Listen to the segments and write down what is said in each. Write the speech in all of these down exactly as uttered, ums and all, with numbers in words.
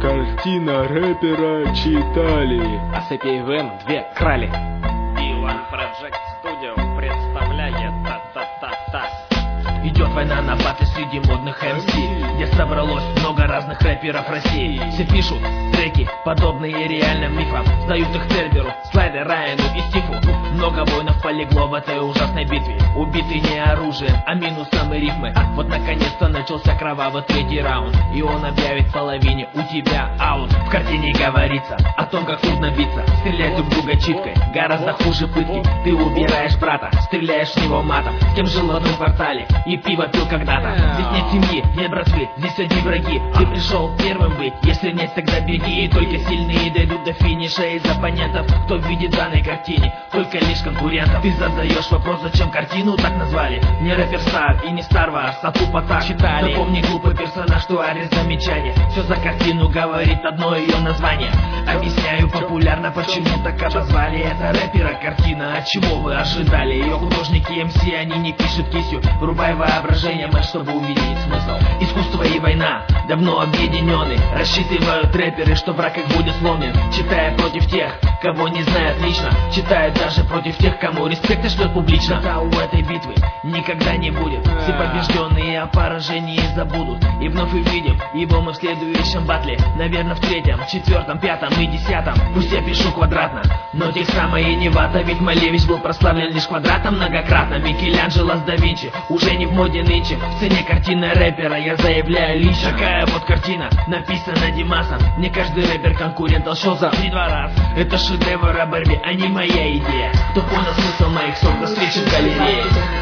картина рэпера читали. А с эй пи эй эм две крали. Иван Project Studio представляет та-та-та-та. Идет война на батле среди модных эм си, где собралось много разных рэперов России. Все пишут треки, подобные реальным мифам, сдают их Церберу, Слайде, Райану и Стифу. Много воинов полегло в этой ужасной битве, убиты не оружием, а минусом и рифмы. Вот наконец-то начался кровавый третий раунд, и он объявит половине: у тебя аут. В картине говорится о том, как трудно биться, стрелять друг друга читкой, гораздо хуже пытки. Ты убираешь брата, стреляешь в него матом, с кем жил в одном квартале и пиво пил когда-то. Здесь нет семьи, нет братвы, здесь одни враги. Ты пришел первым быть, если нет, тогда беги. И только сильные дойдут до финиша из оппонентов, кто видит в данной картине только лишь конкурентов. Ты задаешь вопрос, зачем картину так назвали? Не рэпер Стар и не Star Wars, а тупо так читали. Запомни, глупый персонаж, туарис замечание. Все за картину говорит одно ее название. Объясняю популярно, почему так обозвали. Это рэпера картина, от чего вы ожидали? Ее художники эм си, они не пишут кистью, врубай воображение, мать, чтобы увидеть смысл. Искусство и война давно объединены, рассчитывают рэперы, что враг их будет сломлен. Читая против тех, кого не знают лично, читают даже против тех, кому респект шлет публично. Да, у этой битвы никогда не будет, все побежденные о поражении забудут. И вновь увидим его мы в следующем батле, наверное в третьем, четвертом, пятом и десятом. Пусть я пишу квадратно, но здесь самое не вата, ведь Малевич был прославлен лишь квадратом многократно. Микеланджело с да Винчи уже не в моде нынче, в цене картины рэпера я заявляю лично. Такая вот картина, написана Димасом, не каждый рэпер конкурент шел за три-два раз. Это шедевр о борьбе, а не моя идея. Кто понял смысл моих слов, до встречи в галерее.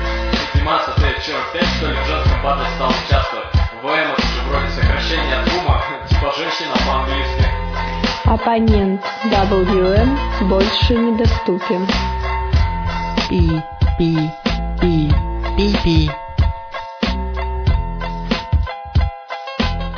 Димас, а ты чё, опять что ли в женском батле стал участвовать? вэ эм это же вроде сокращение от бума, типа женщина по-английски. Оппонент дабл ю эм больше недоступен. Пи, пи, пи, пи, пи.